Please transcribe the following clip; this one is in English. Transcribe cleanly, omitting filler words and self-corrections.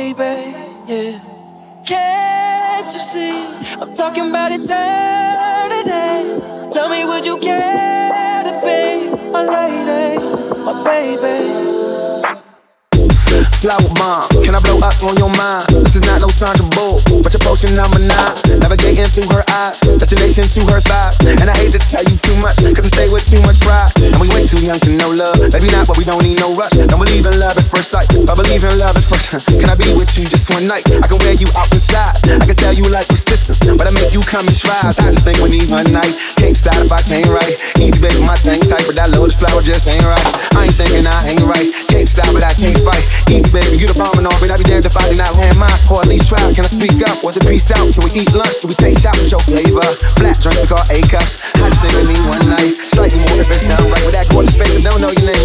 baby, yeah. Can't you see? I'm talking about eternity. Tell me, would you care to be my lady, my baby? Flower bomb, can I blow up on your mind? This is not no Sandra Bull, but you're approaching number 9. Navigating through her eyes, destination to her thighs. And I hate to tell you too much, cause I stay with too much pride. And we way too young to know love, maybe not, but we don't need no rush. Don't believe in love at first sight, I believe in love at first. Can I be with you just one night? I can wear you out inside, I can tell you like resistance, but I make you come and try. I just think we need one night, can't decide if I can't right. Easy baby, my thing tight, but that lotus flower just ain't right. I ain't thinking I ain't right, can't decide but I can't fight. Easy baby, you the bomb and all, but I'd be damned if I do not land mine. Or at least try, can I speak up? Was it peace out? Can we eat lunch? Can we take shots with your flavor? Flat drinks we call A-cups. I just think we need one night, slightly more if it's done right. With that gorgeous face, I don't know your name.